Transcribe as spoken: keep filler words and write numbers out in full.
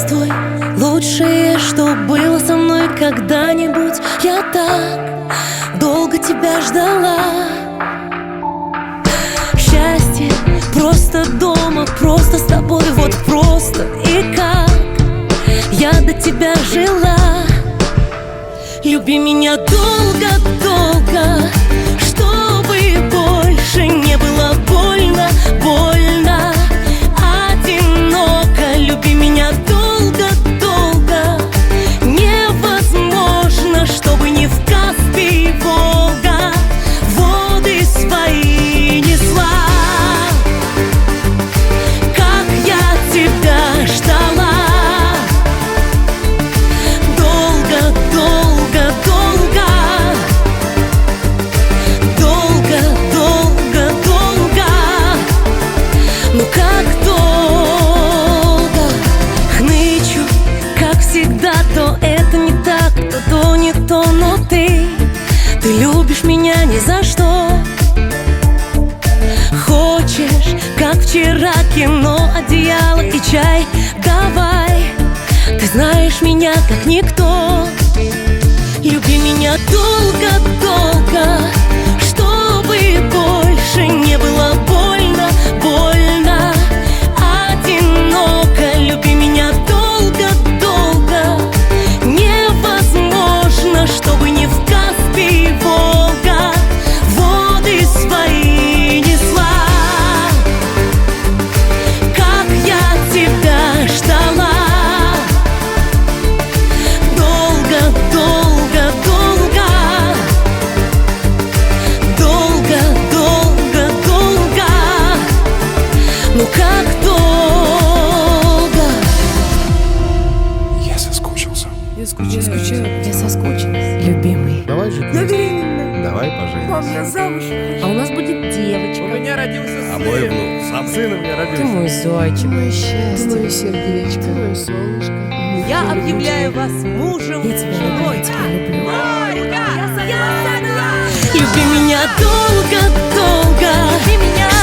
Здравствуй, лучшее, что было со мной когда-нибудь. Я так долго тебя ждала. Счастье просто дома, просто с тобой, вот просто. И как я до тебя жила. Люби меня долго-долго, чтобы больше не было больно, больно, одиноко. Люби меня долго-долго, невозможно, чтобы не в Каспий, Волга воды свои несла. Как я тебя ждала. Ну как долго хнычу, как всегда. То это не так, то то не то. Но ты, ты любишь меня ни за что. Хочешь, как вчера, кино, одеяло и чай. Давай, ты знаешь меня как никто. Люби меня долго-долго, чтобы больше не было больно, больно, одиноко. Люби меня долго-долго, невозможно, чтобы не в Каспий, Волга воды свои несла. Как я тебя ждала. Ну как долго. Я соскучился. Я скучаю. Я соскучилась. Любимый. Давай жить. Я беременна. Давай поженимся. Мам, я замуж. А у нас будет девочка. У меня родился сын. А мой внук сам сын у меня Ты родился. мой зайчик, мое счастье. Мое сердечко. Мое солнышко. Я объявляю вас мужем Я тебя люблю, женой. я тебя люблю. Я согласна. Люби меня долго-долго,